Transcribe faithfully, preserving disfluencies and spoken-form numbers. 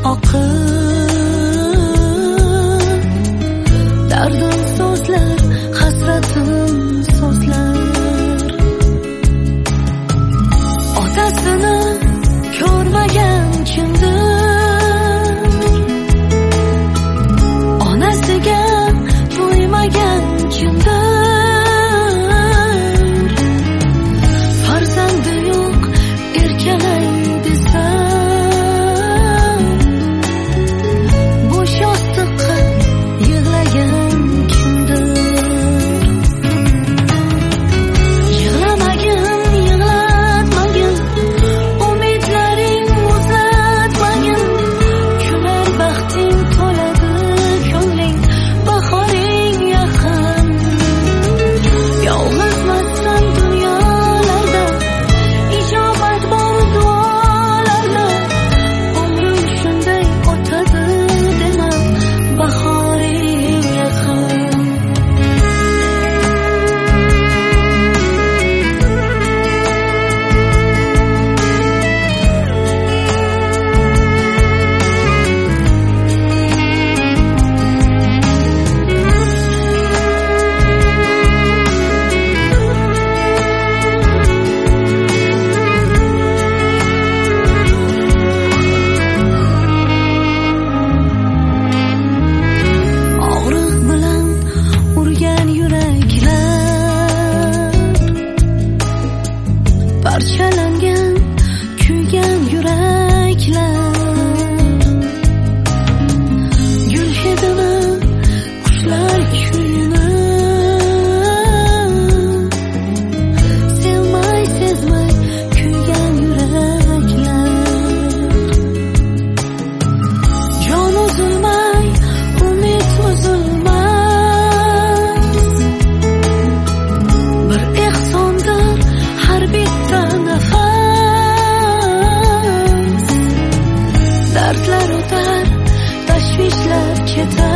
dardim so'zlar, hasratim so'zlar. Otasini ko'rmagan kimdir, onasiga to'ymagan kimdir, farzandi yo'q erkalay desa, bo'sh yostiqqa yig'lagan kimdir. Yig'lamagin, yig'latmagin, umidlaring muzlatmagin, kular baxting to'ladi ko'ngling, bahoring yaqin. Yolg'izmassan dunyolarda, ijobat bor duolarda, umrim shunday o'tadi dema, bahoring yaqin. Og'riq bilan urgan yuraklar, parchalangan, kuygan yuraklar, gul hidini, qushlar kuyini sevmay sezmay kuygan yuraklar. Jon uzilmay, umid uzilmas, bir ehsondir har bitta nafas. Dardlar o'tar, tashvishlar ketar,